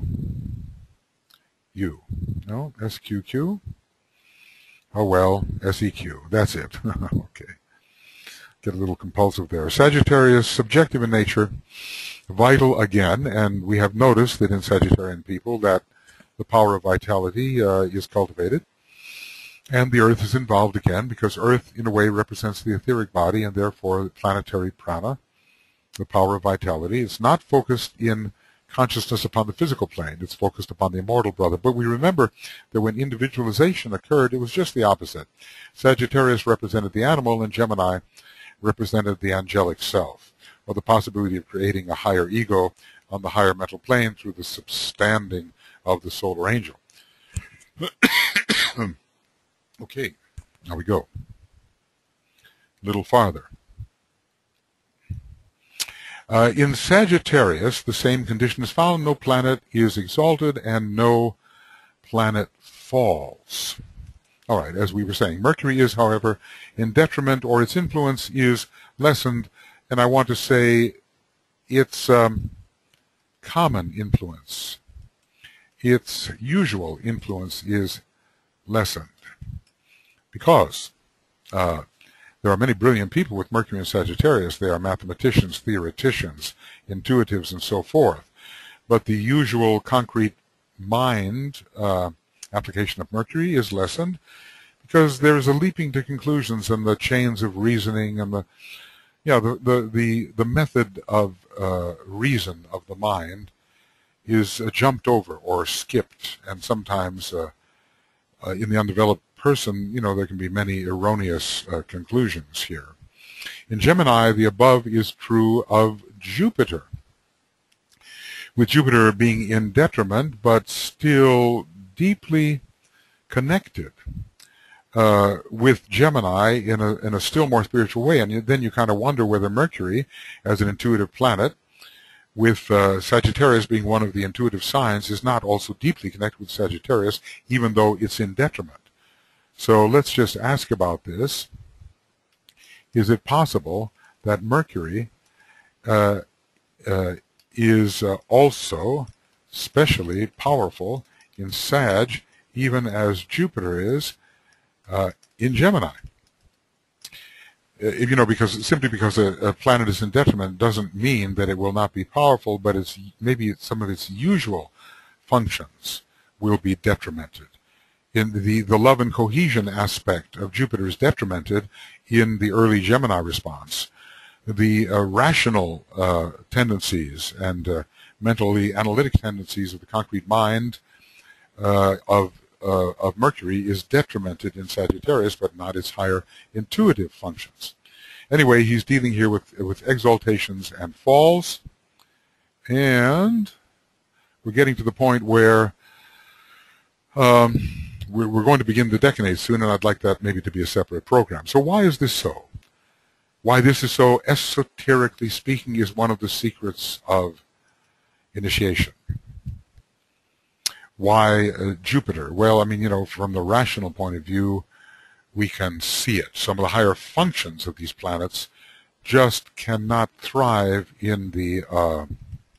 U. No, S Q Q? Oh well, S E Q. That's it. Okay. Get a little compulsive there. Sagittarius, subjective in nature, vital again, and we have noticed that in Sagittarian people that the power of vitality uh, is cultivated. And the earth is involved again because earth, in a way, represents the etheric body and therefore the planetary prana, the power of vitality. It's not focused in consciousness upon the physical plane. It's focused upon the immortal brother. But we remember that when individualization occurred, it was just the opposite. Sagittarius represented the animal and Gemini represented the angelic self, or the possibility of creating a higher ego on the higher mental plane through the substanding of the solar angel. Okay, now we go a little farther. Uh, in Sagittarius, the same condition is found. No planet is exalted and no planet falls. All right, as we were saying, Mercury is, however, in detriment, or its influence is lessened, and I want to say its um, common influence, its usual influence is lessened. Because uh, there are many brilliant people with Mercury and Sagittarius. They are mathematicians, theoreticians, intuitives, and so forth. But the usual concrete mind uh, application of Mercury is lessened because there is a leaping to conclusions and the chains of reasoning and the, yeah, the the the, the method of uh, reason of the mind is uh, jumped over or skipped, and sometimes uh, uh, in the undeveloped person, you know, there can be many erroneous uh, conclusions here. In Gemini, the above is true of Jupiter, with Jupiter being in detriment, but still deeply connected uh, with Gemini in a, in a still more spiritual way. And you, then you kind of wonder whether Mercury, as an intuitive planet, with uh, Sagittarius being one of the intuitive signs, is not also deeply connected with Sagittarius, even though it's in detriment. So let's just ask about this. Is it possible that Mercury uh, uh, is uh, also specially powerful in Sag, even as Jupiter is uh, in Gemini? If, you know, because simply because a, a planet is in detriment doesn't mean that it will not be powerful, but it's maybe some of its usual functions will be detrimented. In the, the love and cohesion aspect of Jupiter is detrimented in the early Gemini response. The uh, rational uh, tendencies and uh, mentally analytic tendencies of the concrete mind uh, of, uh, of Mercury is detrimented in Sagittarius, but not its higher intuitive functions. Anyway, he's dealing here with, with exaltations and falls, and we're getting to the point where um, we're, we're going to begin the decanae soon, and I'd like that maybe to be a separate program. So why is this so? Why this is so, esoterically speaking, is one of the secrets of initiation. Why uh, Jupiter? Well, I mean, you know, from the rational point of view, we can see it. Some of the higher functions of these planets just cannot thrive in the uh,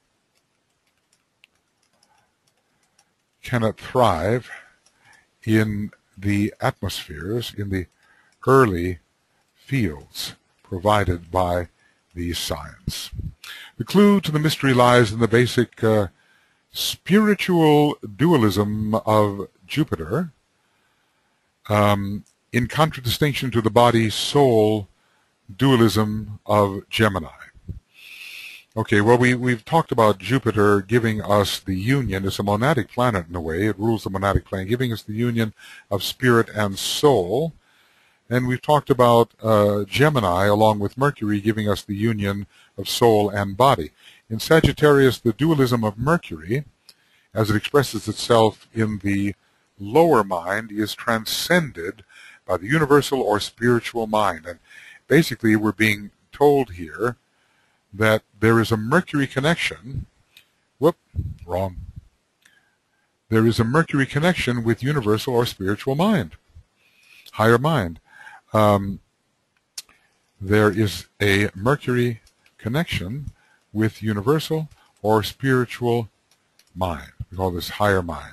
cannot thrive in the atmospheres, in the early fields provided by these signs. The clue to the mystery lies in the basic uh, spiritual dualism of Jupiter, um, in contradistinction to the body-soul dualism of Gemini. Okay, well, we, we've talked about Jupiter giving us the union. It's a monadic planet in a way. It rules the monadic plane, giving us the union of spirit and soul. And we've talked about uh, Gemini, along with Mercury, giving us the union of soul and body. In Sagittarius, the dualism of Mercury, as it expresses itself in the lower mind, is transcended by the universal or spiritual mind. And basically, we're being told here that there is a Mercury connection. Whoop, wrong. There is a Mercury connection with universal or spiritual mind, higher mind. Um, there is a Mercury connection with universal or spiritual mind. We call this higher mind.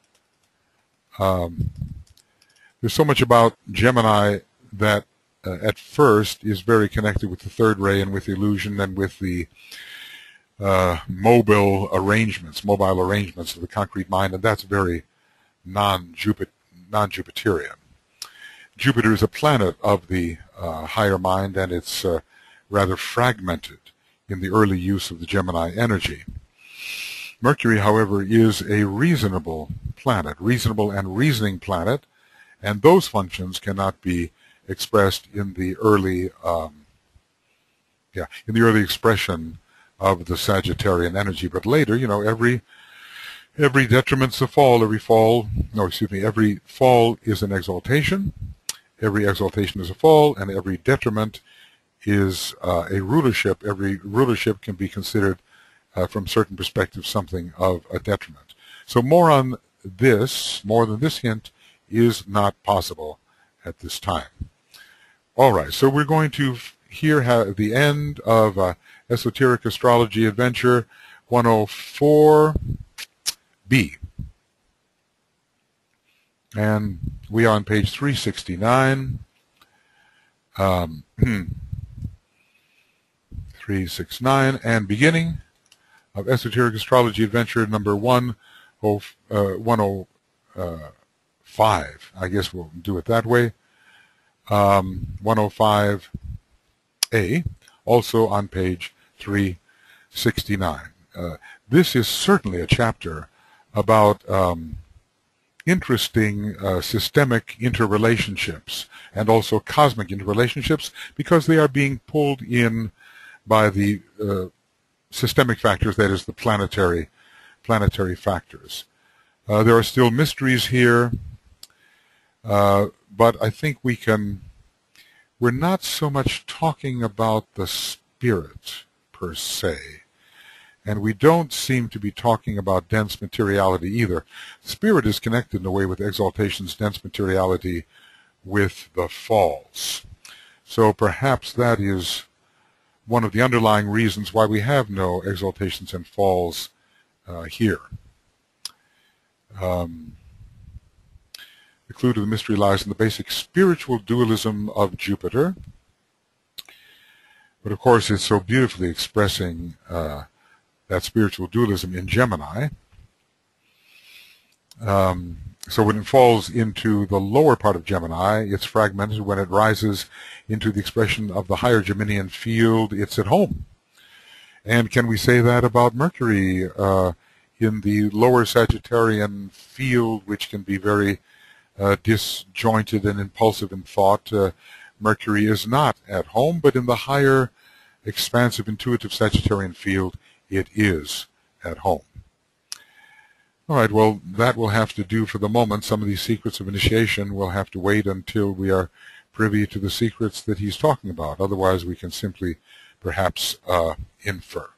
Um, there's so much about Gemini that uh, at first is very connected with the third ray and with illusion and with the uh, mobile arrangements, mobile arrangements of the concrete mind, and that's very non-Jupiter, non-Jupiterian. Jupiter is a planet of the uh, higher mind, and it's uh, rather fragmented in the early use of the Gemini energy. Mercury, however, is a reasonable planet, reasonable and reasoning planet, and those functions cannot be expressed in the early, um, yeah, in the early expression of the Sagittarian energy. But later, you know, every every detriment's a fall. Every fall, no, excuse me, every fall is an exaltation. Every exaltation is a fall, and every detriment is uh, a rulership. Every rulership can be considered, uh, from certain perspectives, something of a detriment. So more on this, more than this hint, is not possible at this time. All right, so we're going to here have the end of uh, Esoteric Astrology Adventure one oh four B. And we are on page three sixty-nine. Um, three sixty-nine, and beginning of Esoteric Astrology Adventure number one oh five. I guess we'll do it that way. Um, one oh five A, also on page three sixty-nine. Uh, this is certainly a chapter about um, interesting uh, systemic interrelationships and also cosmic interrelationships, because they are being pulled in by the uh, systemic factors, that is, the planetary planetary factors. Uh, there are still mysteries here, uh, but I think we can, we're not so much talking about the spirit per se, and we don't seem to be talking about dense materiality either. Spirit is connected in a way with exaltation's dense materiality with the falls. So perhaps that is one of the underlying reasons why we have no exaltations and falls uh, here. Um, the clue to the mystery lies in the basic spiritual dualism of Jupiter. But of course, it's so beautifully expressing uh, that spiritual dualism in Gemini. Um, so when it falls into the lower part of Gemini, it's fragmented. When it rises into the expression of the higher Geminian field, it's at home. And can we say that about Mercury uh, in the lower Sagittarian field, which can be very uh, disjointed and impulsive in thought? Uh, Mercury is not at home, but in the higher, expansive, intuitive Sagittarian field, it is at home. All right, well, that will have to do for the moment. Some of these secrets of initiation will have to wait until we are privy to the secrets that he's talking about. Otherwise, we can simply, perhaps, uh, infer.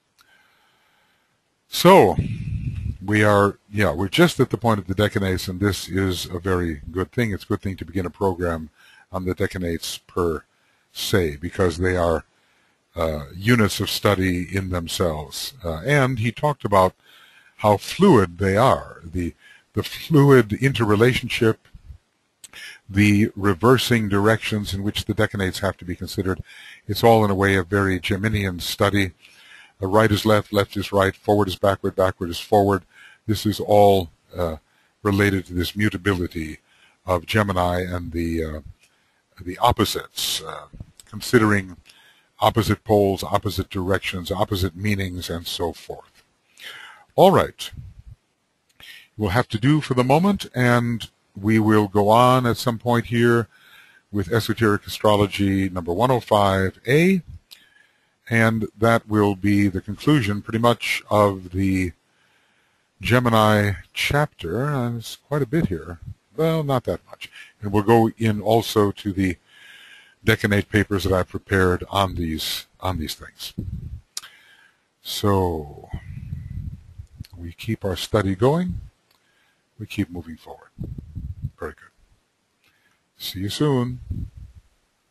So, we are, yeah, we're just at the point of the decanates, and this is a very good thing. It's a good thing to begin a program on the decanates per se, because they are uh, units of study in themselves. Uh, and he talked about how fluid they are, the, the fluid interrelationship, the reversing directions in which the decanates have to be considered. It's all in a way a very Geminian study. Uh, right is left, left is right, forward is backward, backward is forward. This is all uh, related to this mutability of Gemini and the, uh, the opposites, uh, considering opposite poles, opposite directions, opposite meanings, and so forth. All right, we'll have to do for the moment, and we will go on at some point here with Esoteric Astrology number one oh five A, and that will be the conclusion pretty much of the Gemini chapter. Uh, there's quite a bit here. Well, not that much. And we'll go in also to the decanate papers that I've prepared on these on these things. So we keep our study going. We keep moving forward. Very good. See you soon.